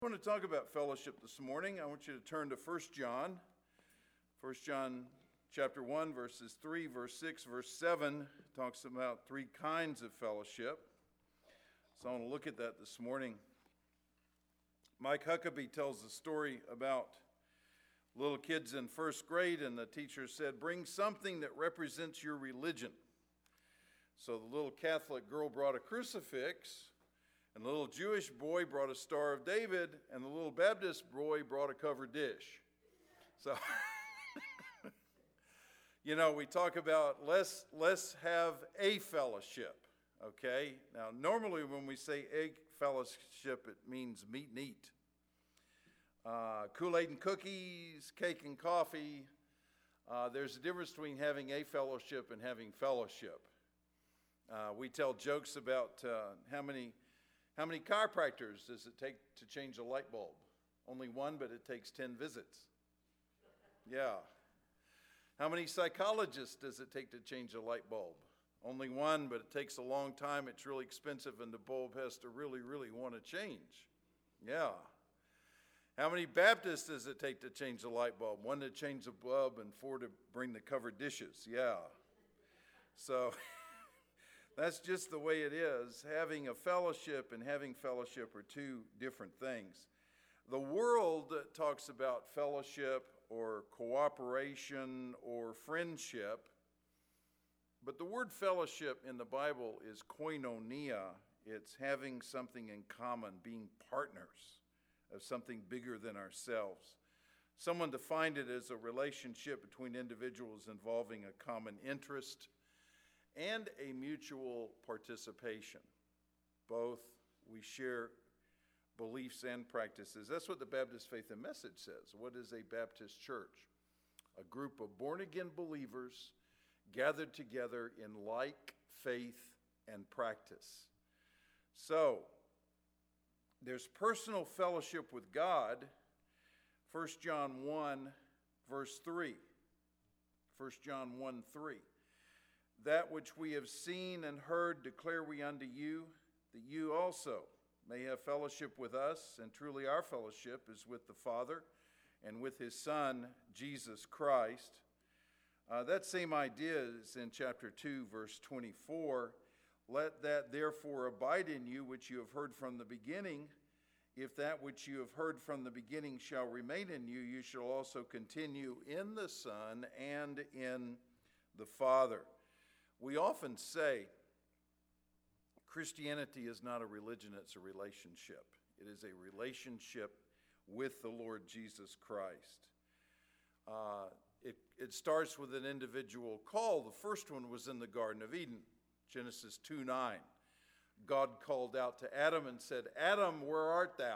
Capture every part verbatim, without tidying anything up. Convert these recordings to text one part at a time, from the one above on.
I want to talk about fellowship this morning. I want you to turn to First John. First John chapter one, verses three, verse six, verse seven talks about three kinds of fellowship. So I want to look at that this morning. Mike Huckabee tells a story about little kids in first grade, and the teacher said, "Bring something that represents your religion." So the little Catholic girl brought a crucifix, and the little Jewish boy brought a Star of David, and the little Baptist boy brought a covered dish. So, you know, we talk about let's, let's have a fellowship, okay? Now, normally when we say a fellowship, it means meat and eat. Uh, Kool-Aid and cookies, cake and coffee. Uh, there's a difference between having a fellowship and having fellowship. Uh, we tell jokes about uh, how many how many chiropractors does it take to change a light bulb? Only one, but it takes ten visits. Yeah. How many psychologists does it take to change a light bulb? Only one, but it takes a long time. It's really expensive, and the bulb has to really, really want to change. Yeah. How many Baptists does it take to change the light bulb? One to change the bulb and four to bring the covered dishes. Yeah. So that's just the way it is. Having a fellowship and having fellowship are two different things. The world talks about fellowship or cooperation or friendship, but the word fellowship in the Bible is koinonia. It's having something in common, being partners of something bigger than ourselves. Someone defined it as a relationship between individuals involving a common interest and a mutual participation. Both we share beliefs and practices. That's what the Baptist Faith and Message says. What is a Baptist church? A group of born-again believers gathered together in like faith and practice. So, there's personal fellowship with God. First John one, verse three. First John one, three. That which we have seen and heard declare we unto you, that you also may have fellowship with us, and truly our fellowship is with the Father and with his Son, Jesus Christ. Uh, that same idea is in chapter two, verse twenty-four. Let that therefore abide in you which you have heard from the beginning. If that which you have heard from the beginning shall remain in you, you shall also continue in the Son and in the Father. We often say Christianity is not a religion, it's a relationship. It is a relationship with the Lord Jesus Christ. Uh, it, it starts with an individual call. The first one was in the Garden of Eden, Genesis two nine. God called out to Adam and said, "Adam, where art thou?"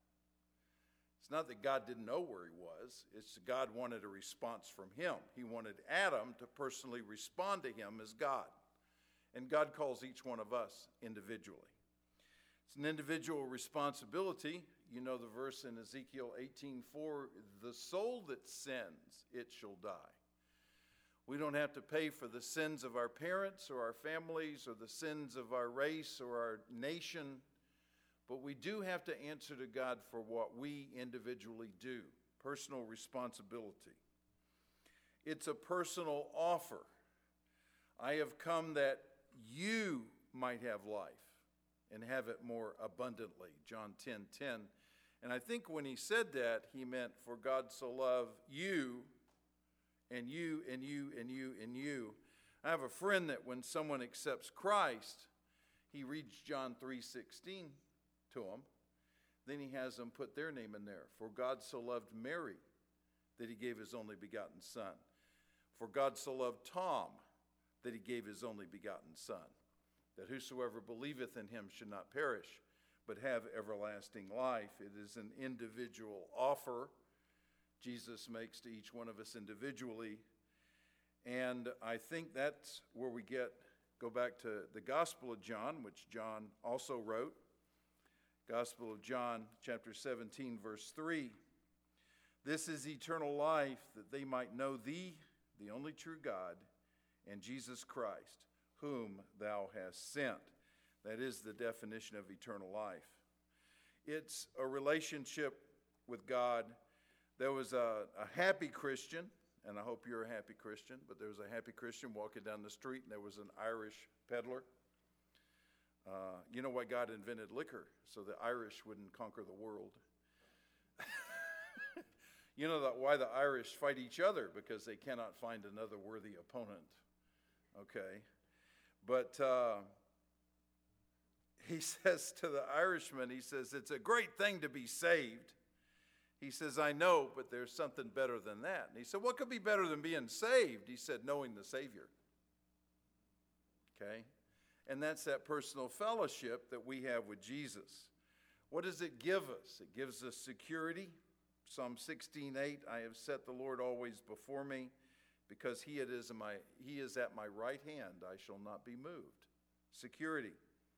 It's not that God didn't know where he was. It's that God wanted a response from him. He wanted Adam to personally respond to him as God. And God calls each one of us individually. It's an individual responsibility. You know the verse in Ezekiel eighteen four, "The soul that sins, it shall die." We don't have to pay for the sins of our parents or our families or the sins of our race or our nation, but we do have to answer to God for what we individually do. Personal responsibility. It's a personal offer. I have come that you might have life and have it more abundantly. John ten ten. And I think when he said that, he meant, for God so loved you, and you, and you, and you, and you. I have a friend that when someone accepts Christ, he reads John three sixteen to them. Then he has them put their name in there. For God so loved Mary that he gave his only begotten son. For God so loved Tom that he gave his only begotten son. That whosoever believeth in him should not perish, but have everlasting life. It is an individual offer Jesus makes to each one of us individually. And I think that's where we get, go back to the Gospel of John, which John also wrote. Gospel of John, chapter seventeen, verse three. This is eternal life, that they might know thee, the only true God, and Jesus Christ, whom thou hast sent. That is the definition of eternal life. It's a relationship with God. There was a, a happy Christian, and I hope you're a happy Christian, but there was a happy Christian walking down the street, and there was an Irish peddler. Uh, you know why God invented liquor? So the Irish wouldn't conquer the world. You know that why the Irish fight each other? Because they cannot find another worthy opponent. Okay? But uh, he says to the Irishman, he says, it's a great thing to be saved. He says, I know, but there's something better than that. And he said, what could be better than being saved? He said, knowing the Savior. Okay? And that's that personal fellowship that we have with Jesus. What does it give us? It gives us security. Psalm sixteen eight, I have set the Lord always before me, because he, it is in my, he is at my right hand, I shall not be moved. Security.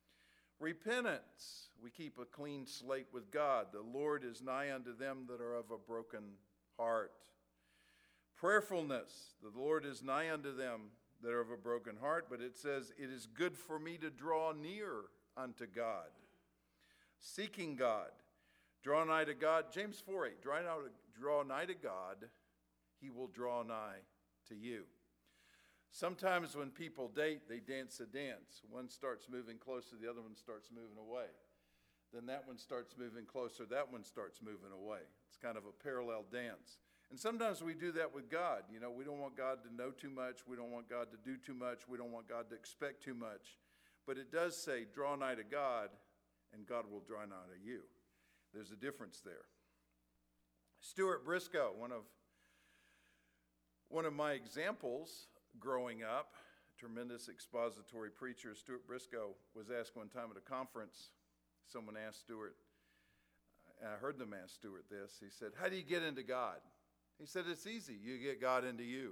Repentance. We keep a clean slate with God. The Lord is nigh unto them that are of a broken heart. Prayerfulness. The Lord is nigh unto them that are of a broken heart, but it says, it is good for me to draw near unto God. Seeking God. Draw nigh to God. James four eight, draw nigh, draw nigh to God, he will draw nigh to you. Sometimes when people date, they dance a dance. One starts moving closer, the other one starts moving away. Then that one starts moving closer, that one starts moving away. It's kind of a parallel dance. And sometimes we do that with God. You know, we don't want God to know too much. We don't want God to do too much. We don't want God to expect too much. But it does say, draw nigh to God, and God will draw nigh to you. There's a difference there. Stuart Briscoe, one of, one of my examples growing up, tremendous expository preacher, Stuart Briscoe, was asked one time at a conference, someone asked Stuart, and I heard them ask Stuart this, he said, how do you get into God? He said, it's easy. You get God into you.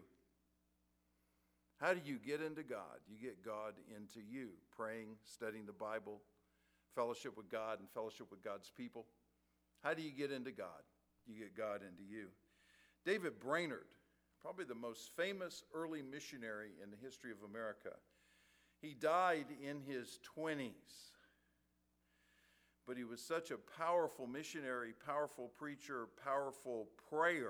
How do you get into God? You get God into you. Praying, studying the Bible, fellowship with God and fellowship with God's people. How do you get into God? You get God into you. David Brainerd, probably the most famous early missionary in the history of America. He died in his twenties. But he was such a powerful missionary, powerful preacher, powerful prayer,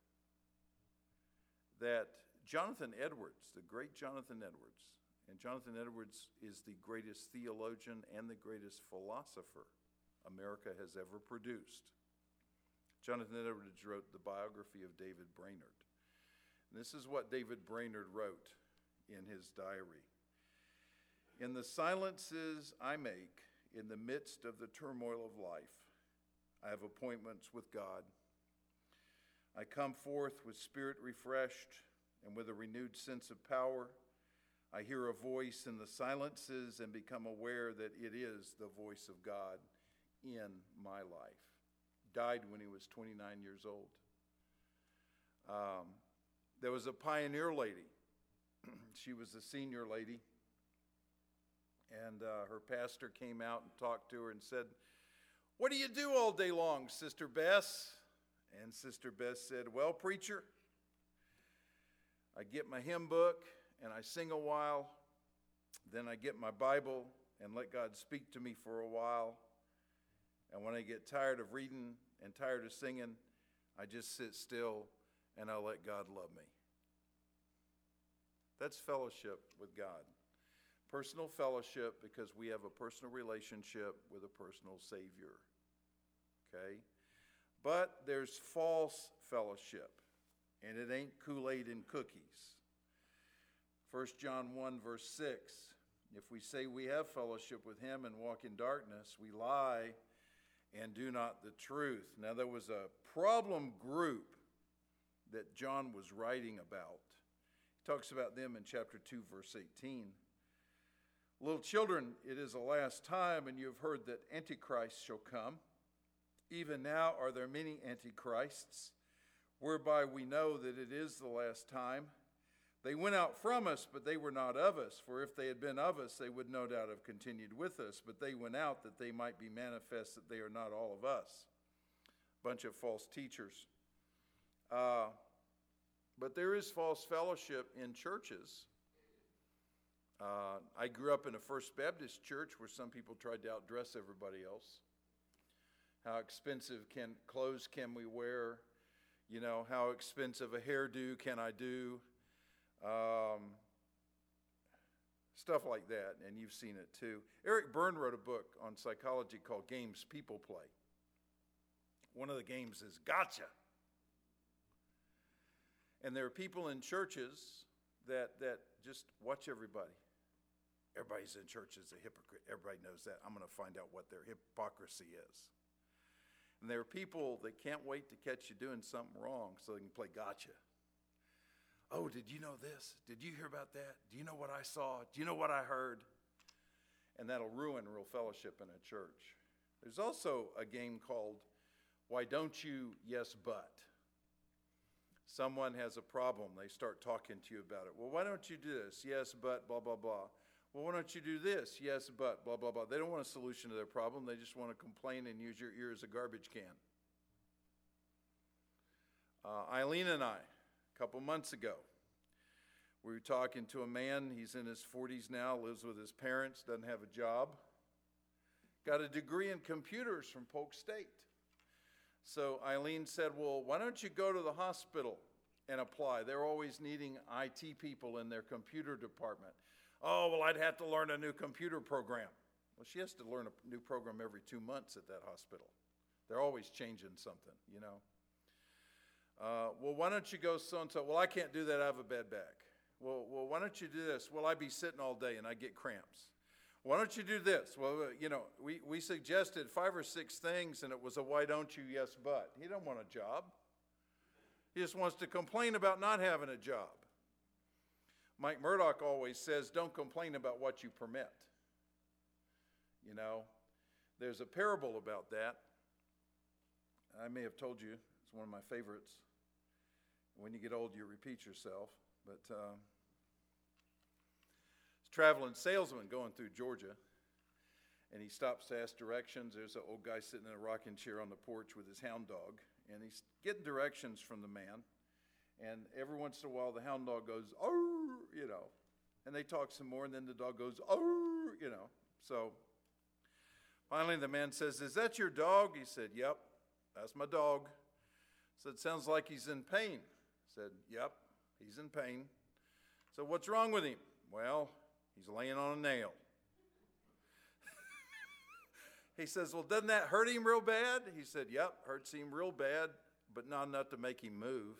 that Jonathan Edwards, the great Jonathan Edwards, and Jonathan Edwards is the greatest theologian and the greatest philosopher America has ever produced. Jonathan Edwards wrote the biography of David Brainerd. And this is what David Brainerd wrote in his diary. In the silences I make, in the midst of the turmoil of life, I have appointments with God. I come forth with spirit refreshed and with a renewed sense of power. I hear a voice in the silences and become aware that it is the voice of God in my life. Died when he was twenty-nine years old. Um, there was a pioneer lady. She was a senior lady. And uh, her pastor came out and talked to her and said, what do you do all day long, Sister Bess? And Sister Bess said, well, preacher, I get my hymn book and I sing a while. Then I get my Bible and let God speak to me for a while. And when I get tired of reading and tired of singing, I just sit still and I let God love me. That's fellowship with God. Personal fellowship because we have a personal relationship with a personal Savior. Okay? But there's false fellowship, and it ain't Kool-Aid and cookies. First John one verse six, if we say we have fellowship with him and walk in darkness, we lie and do not the truth. Now there was a problem group that John was writing about. He talks about them in chapter two verse eighteen. Little children, it is the last time, and you have heard that Antichrist shall come. Even now are there many antichrists, whereby we know that it is the last time. They went out from us, but they were not of us. For if they had been of us, they would no doubt have continued with us. But they went out that they might be manifest that they are not all of us. Bunch of false teachers. Uh, but there is false fellowship in churches. Uh, I grew up in a First Baptist church where some people tried to outdress everybody else. How expensive can clothes can we wear? You know, how expensive a hairdo can I do? Um, stuff like that, and you've seen it too. Eric Berne wrote a book on psychology called Games People Play. One of the games is gotcha. And there are people in churches that, that just watch everybody. Everybody's in church is a hypocrite. Everybody knows that. I'm going to find out what their hypocrisy is. And there are people that can't wait to catch you doing something wrong so they can play gotcha. Oh, did you know this? Did you hear about that? Do you know what I saw? Do you know what I heard? And that'll ruin real fellowship in a church. There's also a game called Why Don't You, Yes, But. Someone has a problem. They start talking to you about it. Well, why don't you do this? Yes, but, blah, blah, blah. Well, why don't you do this? Yes, but, blah, blah, blah. They don't want a solution to their problem. They just want to complain and use your ear as a garbage can. Uh, Eileen and I, a couple months ago, we were talking to a man. He's in his forties now, lives with his parents, doesn't have a job. Got a degree in computers from Polk State. So Eileen said, well, why don't you go to the hospital and apply? They're always needing I T people in their computer department. Oh, well, I'd have to learn a new computer program. Well, she has to learn a new program every two months at that hospital. They're always changing something, you know. Uh, well, why don't you go so-and-so? Well, I can't do that. I have a bad back. Well, well, why don't you do this? Well, I'd be sitting all day and I get cramps. Why don't you do this? Well, you know, we, we suggested five or six things, and it was a why don't you, yes, but. He don't want a job. He just wants to complain about not having a job. Mike Murdoch always says, don't complain about what you permit. You know, there's a parable about that. I may have told you, it's one of my favorites. When you get old, you repeat yourself. But uh, it's a traveling salesman going through Georgia, and he stops to ask directions. There's an old guy sitting in a rocking chair on the porch with his hound dog, and he's getting directions from the man. And every once in a while, the hound dog goes, oh, you know, and they talk some more, and then the dog goes, oh, you know. So finally, the man says, is that your dog? He said, yep, that's my dog. Said, sounds like he's in pain. Said, yep, he's in pain. So what's wrong with him? Well, he's laying on a nail. He says, well, doesn't that hurt him real bad? He said, yep, hurts him real bad, but not enough to make him move.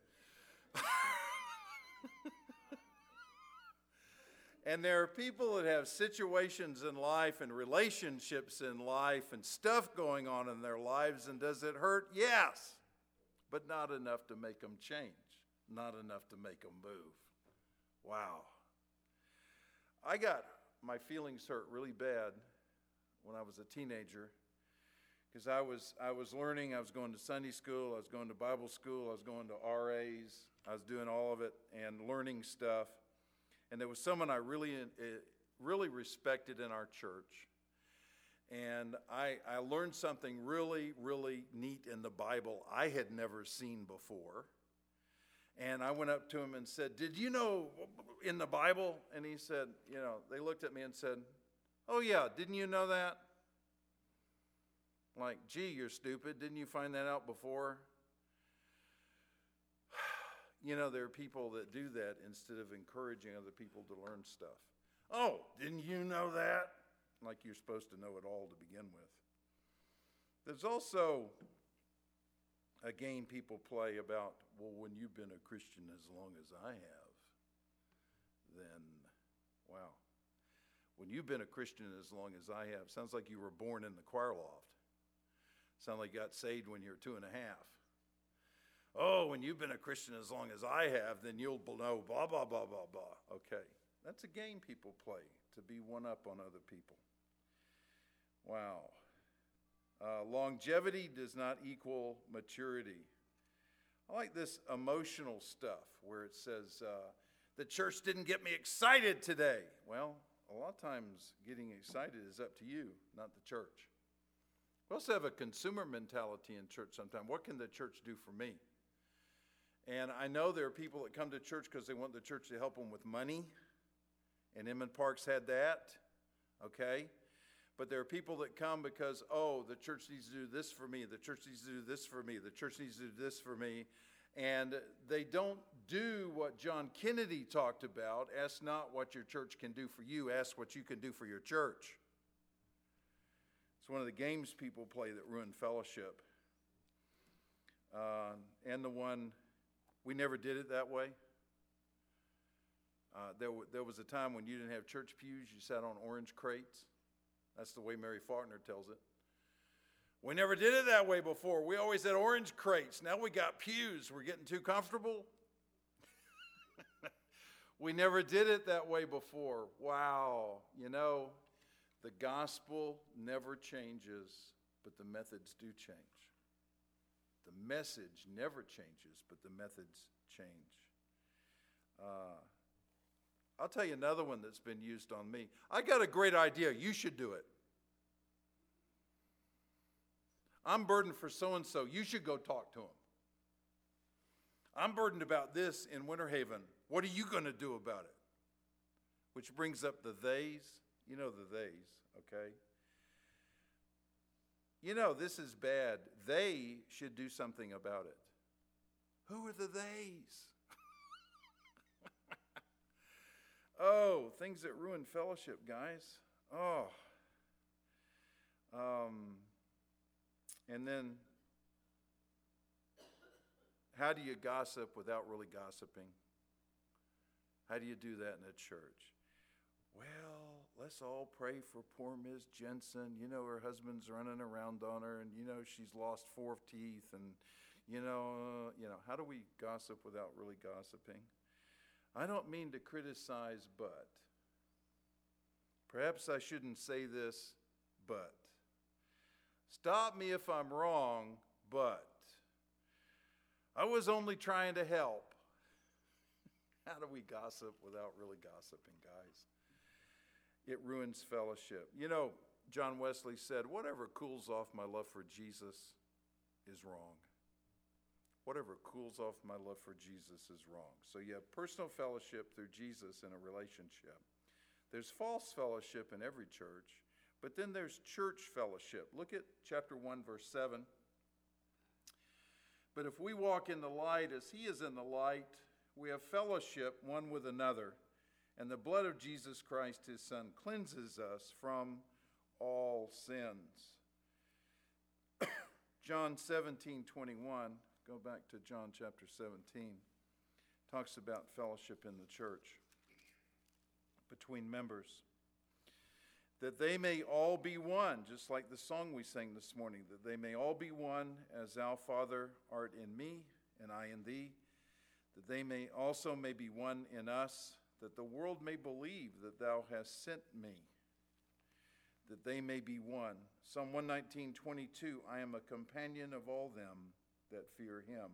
And there are people that have situations in life and relationships in life and stuff going on in their lives, and does it hurt? Yes, but not enough to make them change, not enough to make them move. Wow. I got my feelings hurt really bad when I was a teenager, because I was I was learning. I was going to Sunday school, I was going to Bible school, I was going to R As, I was doing all of it and learning stuff. And there was someone I really, really respected in our church. And I, I learned something really, really neat in the Bible I had never seen before. And I went up to him and said, did you know in the Bible? And he said, you know, they looked at me and said, oh yeah, didn't you know that? Like, gee, you're stupid. Didn't you find that out before? You know, there are people that do that instead of encouraging other people to learn stuff. Oh, didn't you know that? Like you're supposed to know it all to begin with. There's also a game people play about, well, when you've been a Christian as long as I have, then, wow. When you've been a Christian as long as I have, sounds like you were born in the choir loft. Sounds like you got saved when you were two and a half. Oh, when you've been a Christian as long as I have, then you'll know blah, blah, blah, blah, blah. Okay, that's a game people play, to be one up on other people. Wow. Uh, longevity does not equal maturity. I like this emotional stuff where it says, uh, the church didn't get me excited today. Well, a lot of times getting excited is up to you, not the church. We also have a consumer mentality in church sometimes. What can the church do for me? And I know there are people that come to church because they want the church to help them with money. And Emmett Parks had that, okay? But there are people that come because, oh, the church needs to do this for me, the church needs to do this for me, the church needs to do this for me. And they don't do what John Kennedy talked about. Ask not what your church can do for you, ask what you can do for your church. It's one of the games people play that ruin fellowship. Uh, and the one, we never did it that way. Uh, there, w- there was a time when you didn't have church pews, you sat on orange crates. That's the way Mary Faulkner tells it. We never did it that way before. We always had orange crates. Now we got pews. We're getting too comfortable. We never did it that way before. Wow. You know, the gospel never changes, but the methods do change. The message never changes, but the methods change. Uh, I'll tell you another one that's been used on me. I got a great idea. You should do it. I'm burdened for so-and-so. You should go talk to him. I'm burdened about this in Winter Haven. What are you going to do about it? Which brings up the theys. You know the theys, okay? You know, this is bad. They should do something about it. Who are the theys? Oh, things that ruin fellowship, guys. Oh. Um, and then, how do you gossip without really gossiping? How do you do that in a church? Well, let's all pray for poor Miz Jensen. You know, her husband's running around on her, and you know, she's lost four teeth, and you know, uh, you know, how do we gossip without really gossiping? I don't mean to criticize, but perhaps I shouldn't say this, but stop me if I'm wrong, but I was only trying to help. How do we gossip without really gossiping, guys? It ruins fellowship. You know, John Wesley said, whatever cools off my love for Jesus is wrong. Whatever cools off my love for Jesus is wrong. So you have personal fellowship through Jesus in a relationship. There's false fellowship in every church, but then there's church fellowship. Look at chapter one, verse seven. But if we walk in the light as he is in the light, we have fellowship one with another, and the blood of Jesus Christ, his Son, cleanses us from all sins. John seventeen twenty-one. Go back to John chapter seventeen. Talks about fellowship in the church between members. That they may all be one, just like the song we sang this morning, that they may all be one as thou, Father, art in me and I in thee, that they may also may be one in us, that the world may believe that thou hast sent me, that they may be one. Psalm one nineteen twenty-two, I am a companion of all them that fear him.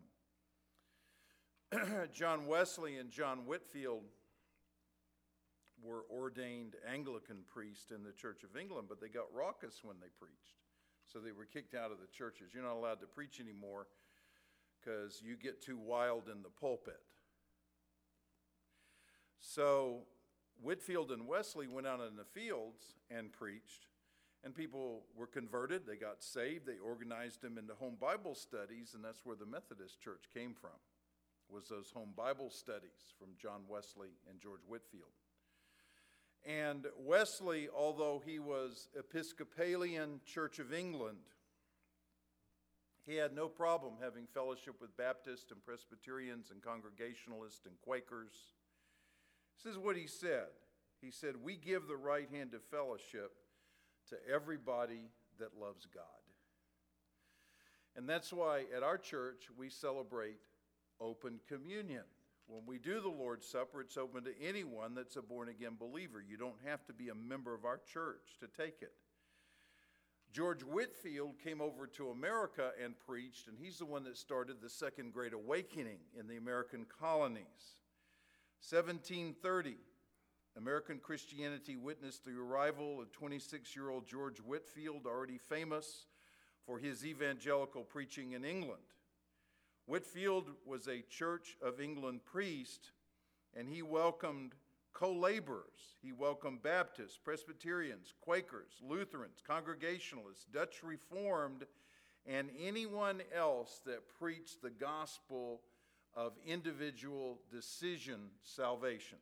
John Wesley and John Whitefield were ordained Anglican priests in the Church of England, but they got raucous when they preached. So they were kicked out of the churches. You're not allowed to preach anymore because you get too wild in the pulpit. So Whitefield and Wesley went out in the fields and preached, and people were converted. They got saved. They organized them into home Bible studies, and that's where the Methodist Church came from, was those home Bible studies from John Wesley and George Whitefield. And Wesley, although he was Episcopalian Church of England, he had no problem having fellowship with Baptists and Presbyterians and Congregationalists and Quakers. This is what he said. He said, we give the right hand of fellowship to everybody that loves God. And that's why at our church we celebrate open communion. When we do the Lord's Supper, it's open to anyone that's a born-again believer. You don't have to be a member of our church to take it. George Whitefield came over to America and preached, and he's the one that started the Second Great Awakening in the American colonies. seventeen thirty, American Christianity witnessed the arrival of twenty-six-year-old George Whitefield, already famous for his evangelical preaching in England. Whitefield was a Church of England priest, and he welcomed co-laborers. He welcomed Baptists, Presbyterians, Quakers, Lutherans, Congregationalists, Dutch Reformed, and anyone else that preached the gospel of individual decision salvation.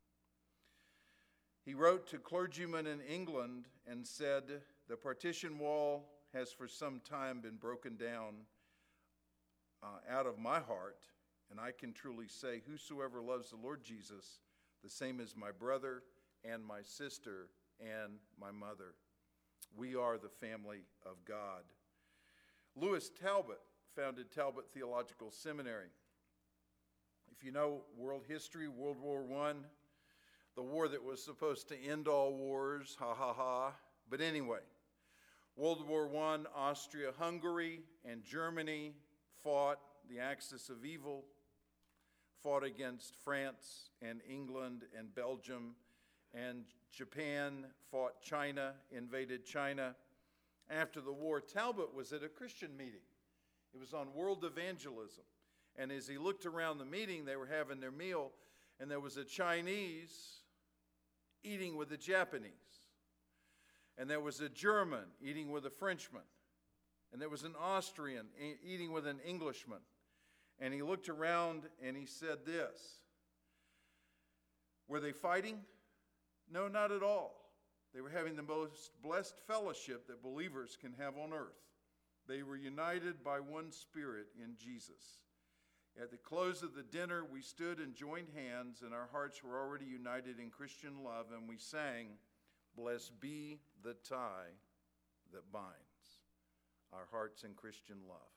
He wrote to clergymen in England and said, "The partition wall has for some time been broken down uh, out of my heart, and I can truly say, whosoever loves the Lord Jesus, the same is my brother and my sister and my mother. We are the family of God." Lewis Talbot founded Talbot Theological Seminary. If you know world history, World War One, the war that was supposed to end all wars, ha ha ha. But anyway, World War One, Austria-Hungary and Germany fought the axis of evil, fought against France and England and Belgium, and Japan fought China, invaded China. After the war, Talbot was at a Christian meeting. It was on world evangelism. And as he looked around the meeting, they were having their meal, and there was a Chinese eating with a Japanese. And there was a German eating with a Frenchman. And there was an Austrian eating with an Englishman. And he looked around and he said this: were they fighting? No, not at all. They were having the most blessed fellowship that believers can have on earth. They were united by one Spirit in Jesus. At the close of the dinner, we stood and joined hands, and our hearts were already united in Christian love, and we sang, "Blessed be the tie that binds our hearts in Christian love."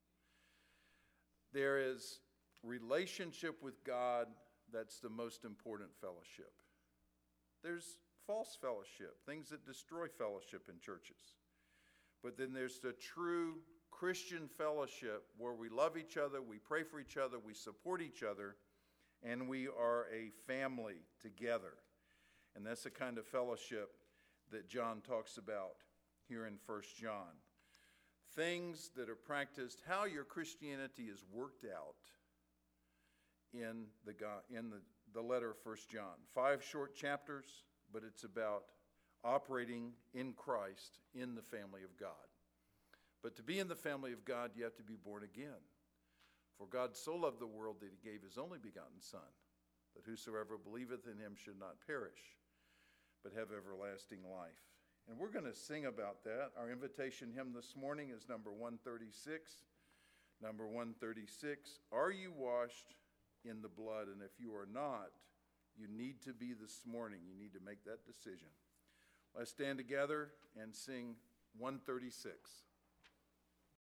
There is relationship with God that's the most important fellowship. There's false fellowship, things that destroy fellowship in churches. But then there's the true Christian fellowship where we love each other, we pray for each other, we support each other, and we are a family together. And that's the kind of fellowship that John talks about here in First John. Things that are practiced, how your Christianity is worked out in the in the, the letter of First John. Five short chapters, but it's about operating in Christ in the family of God. But to be in the family of God, you have to be born again. For God so loved the world that he gave his only begotten Son, that whosoever believeth in him should not perish, but have everlasting life. And we're going to sing about that. Our invitation hymn this morning is number one thirty-six. Number one thirty-six, "Are you washed in the blood?" And if you are not, you need to be this morning. You need to make that decision. Let's stand together and sing one thirty-six.